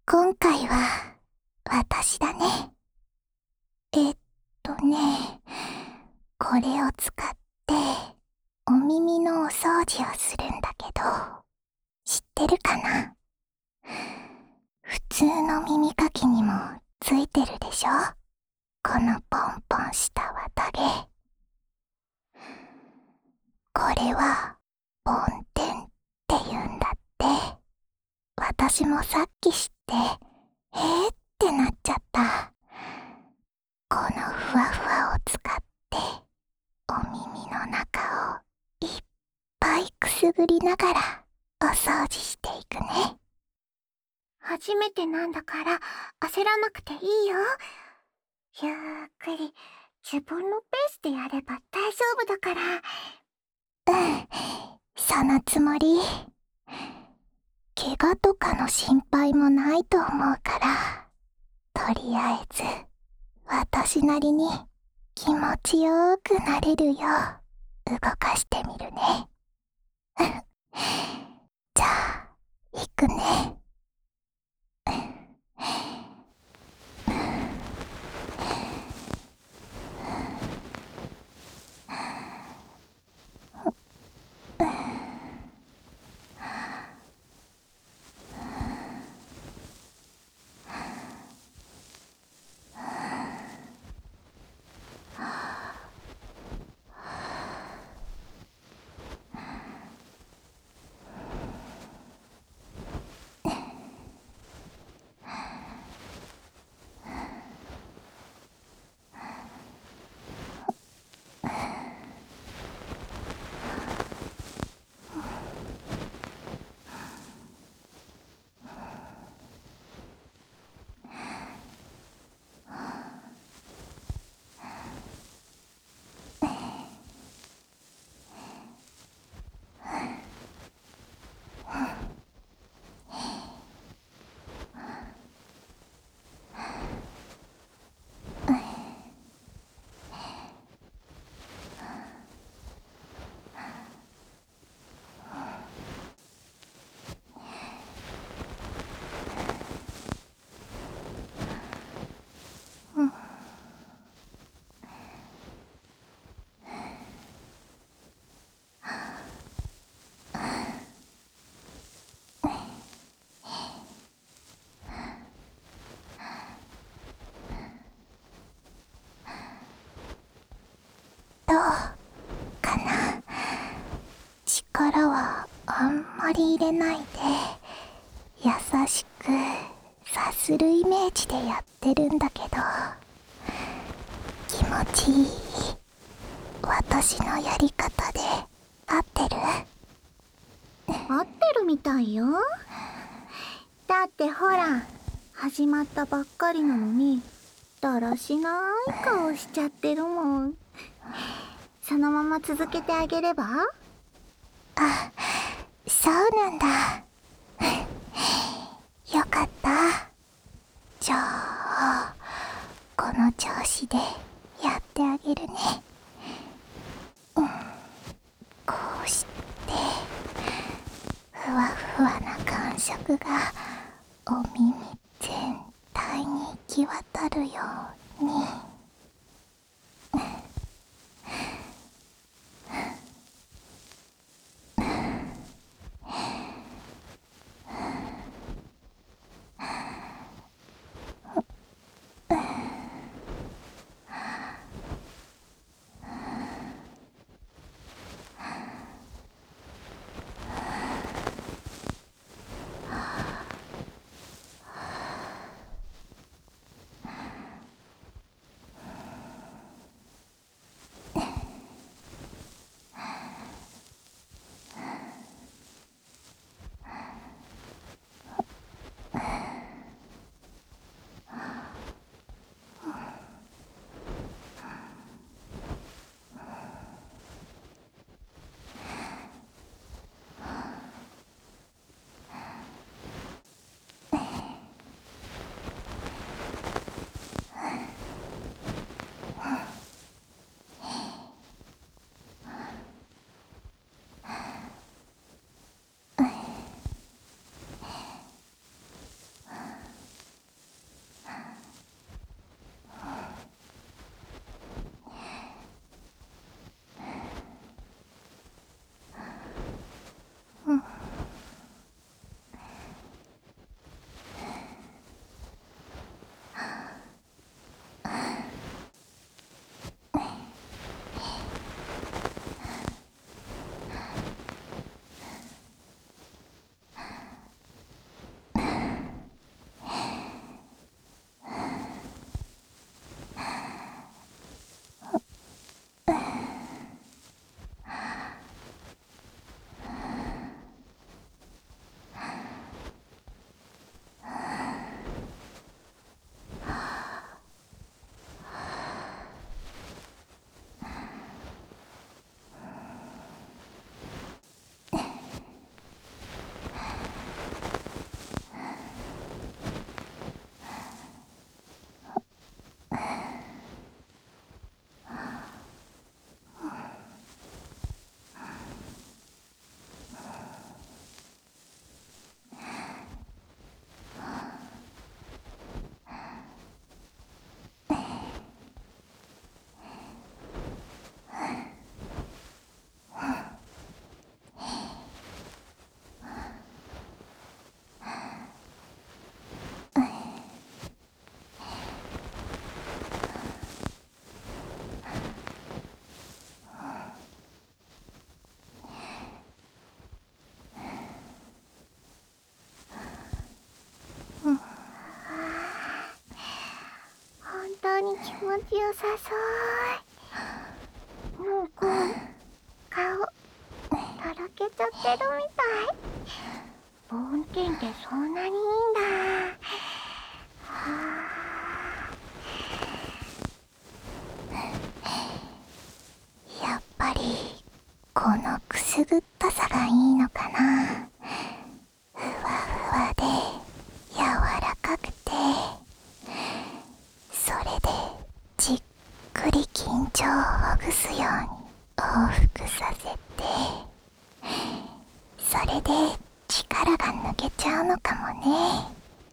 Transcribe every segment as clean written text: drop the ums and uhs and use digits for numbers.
今回は私だね。これを使ってお耳のお掃除をするんだけど、知ってるかな？普通の耳かきにもついてるでしょ？このポンポンした綿毛。これはポンテンって言うんだって。私もさっき知ってってなっちゃった。このふわふわを使ってお耳の中をいっぱいくすぐりながらお掃除していくね。 初めてなんだから焦らなくていいよ。ゆっくり自分のペースでやれば大丈夫だから。 そのつもり。怪我とかの心配もないと思うから、とりあえず私なりに気持ちよーくなれるよう動かしてみるね。じゃあ行くね。どうかな？力はあんまり入れないで、優しくさするイメージでやってるんだけど、気持ちいい？私のやり方で合ってる？ 合ってるみたいよ。だってほら、始まったばっかりなのにだらしない顔しちゃってるもん。そのまま続けてあげれば？ あ、そうなんだ。よかった。じゃあこの調子でやってあげるね。こうしてふわふわな感触がお耳全体に行き渡るように。 気持ちよさそう。もう顔とろけちゃってるみたい。ボーンテンってそんなにいいんだ。 やっぱりこのくすぐったさがいいのかな。ふわふわで柔らかくて、それでじっくり緊張をほぐすように往復させて、それで力が抜けちゃうのかもね。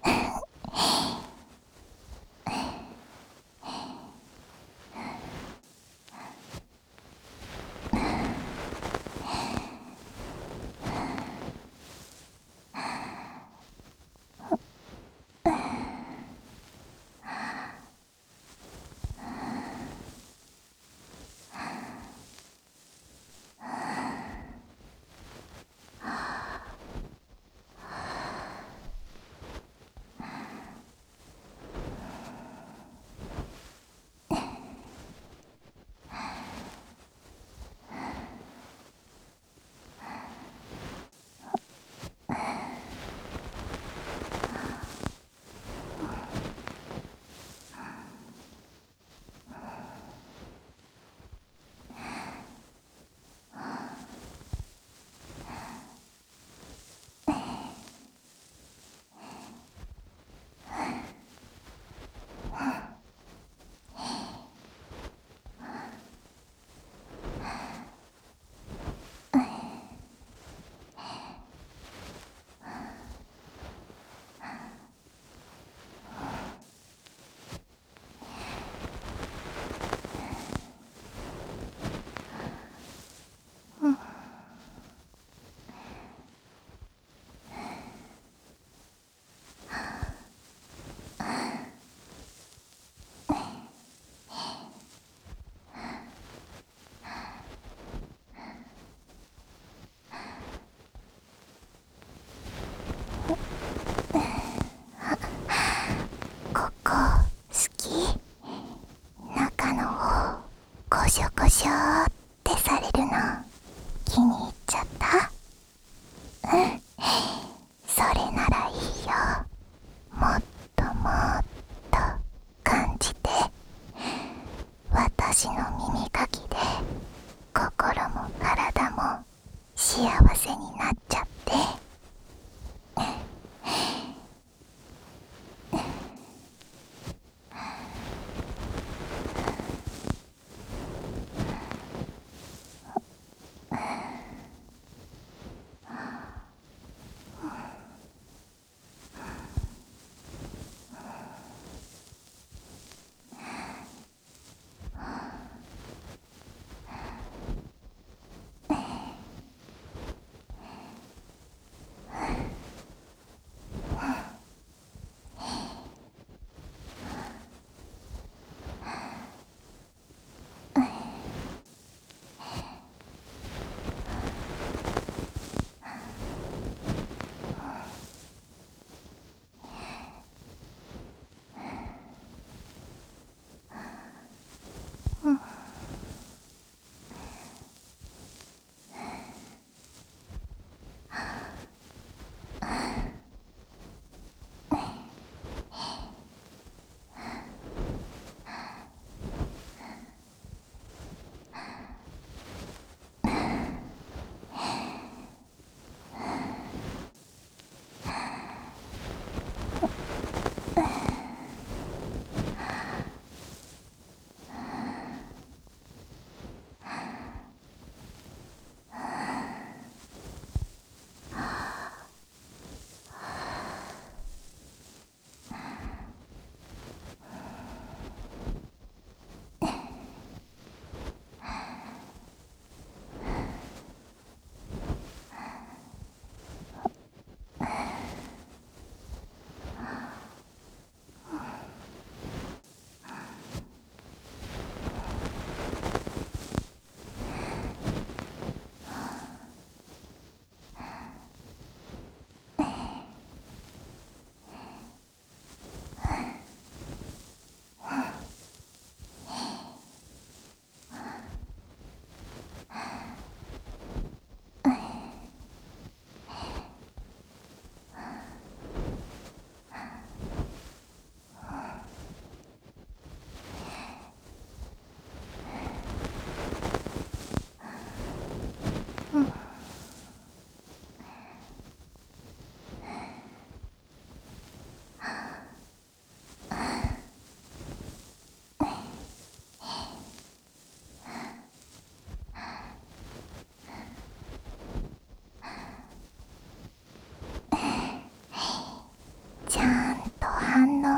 ここ好き？中の方ゴショゴショってされるの気に入っちゃった？それならいいよ。もっともっと感じて、私の耳かきで心も体も幸せになっちゃって。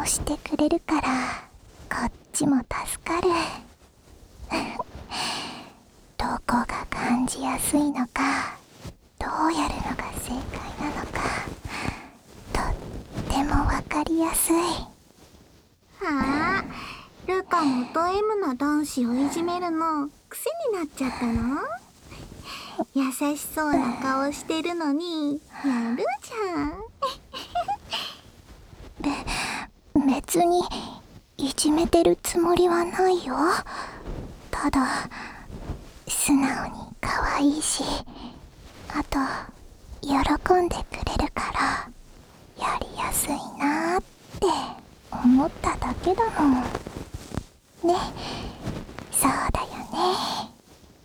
押してくれるからこっちも助かる。どこが感じやすいのか、どうやるのが正解なのか、とってもわかりやすい。 はあ、ルカもド M な男子をいじめるの癖になっちゃったの？優しそうな顔してるのにやるじゃん。 別にいじめてるつもりはないよ。ただ素直に可愛いし、あと喜んでくれるからやりやすいなーって思っただけだもんね。そうだよね。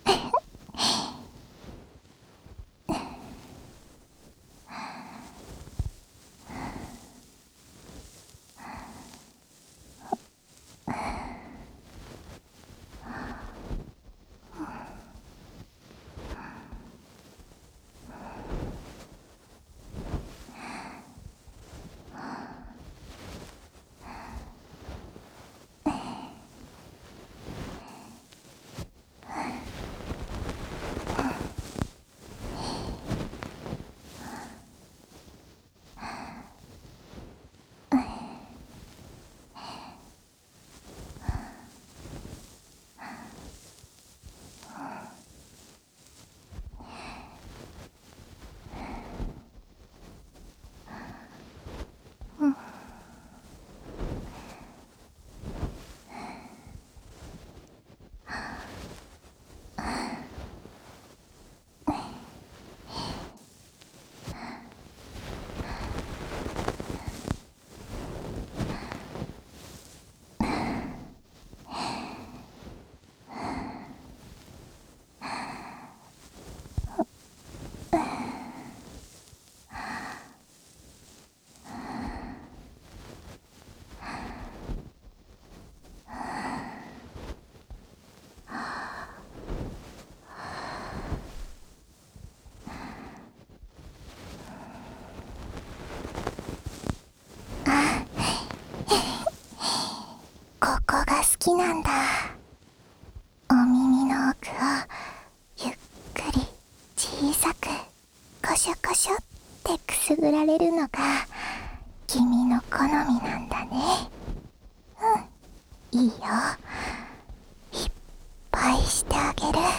ここが好きなんだ。お耳の奥をゆっくり小さくコショコショってくすぐられるのが君の好みなんだね。いいよ。いっぱいしてあげる。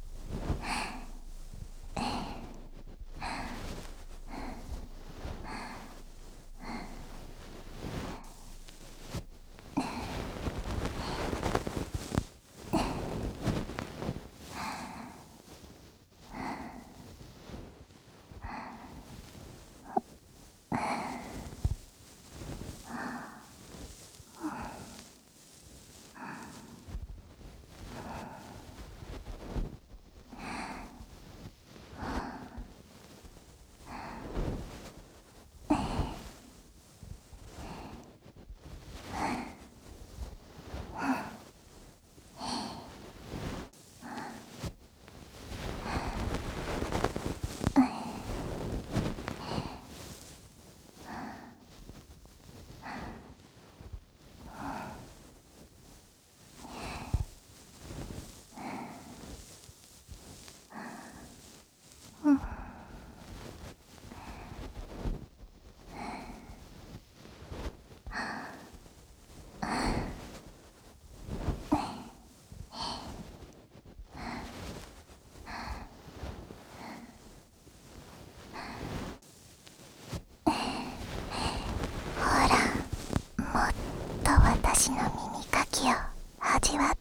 ほら、もっと私の耳かきを味わって。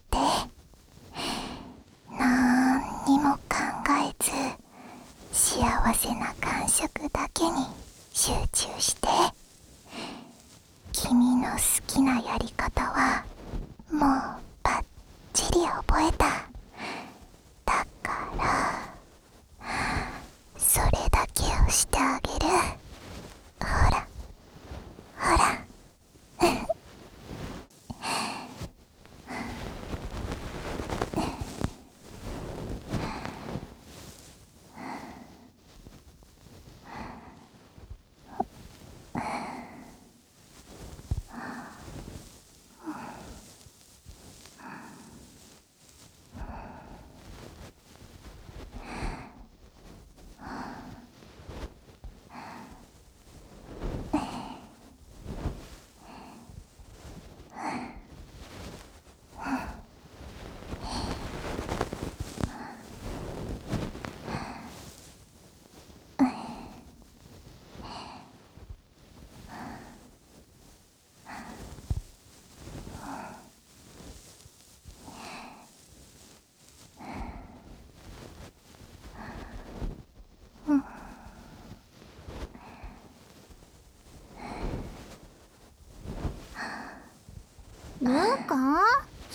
なんにも考えず幸せな感触だけに集中して。君の好きなやり方はもうバッチリ覚えた。だからそれだけをしてあげる。ほらほら。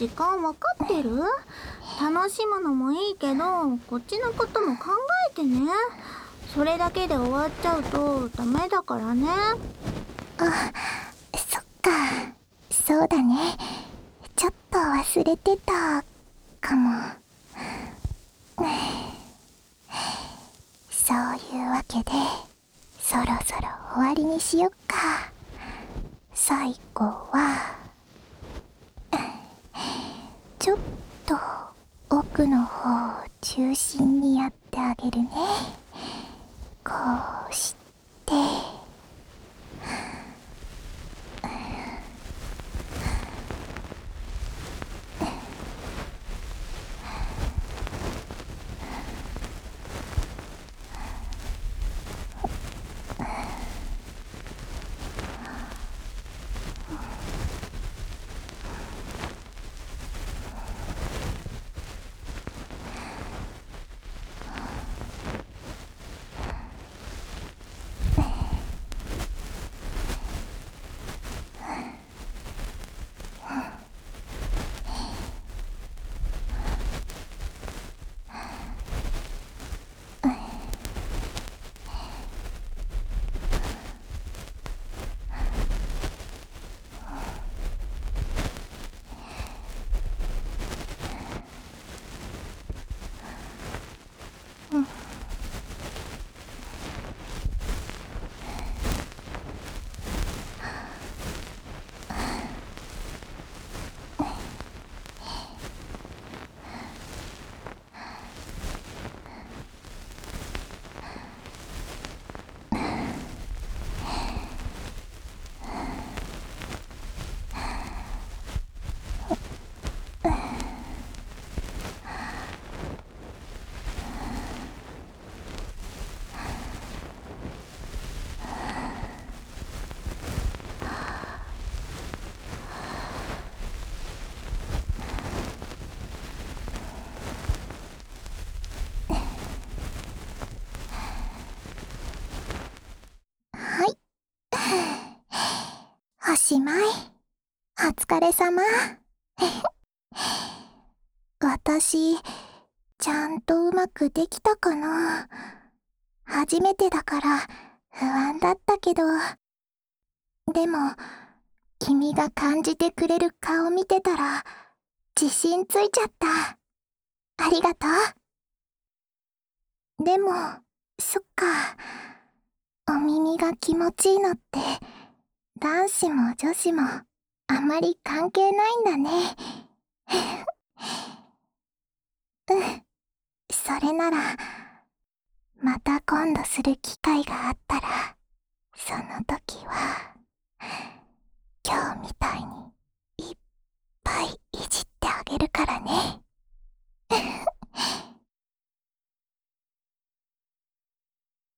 時間わかってる？楽しむのもいいけど、こっちのことも考えてね。それだけで終わっちゃうとダメだからね。 あ、そっか。そうだね。ちょっと忘れてたかも。そういうわけで、そろそろ終わりにしよっか。最後は、ちょっと奥の方を中心にやってあげるね。こうして、はい。おしまい。お疲れ様。私、ちゃんとうまくできたかな。初めてだから不安だったけど、でも、君が感じてくれる顔見てたら、自信ついちゃった。ありがとう。でも、そっか。お耳が気持ちいいのって、男子も女子もあまり関係ないんだね。うん。それなら、また今度する機会があったら、その時は。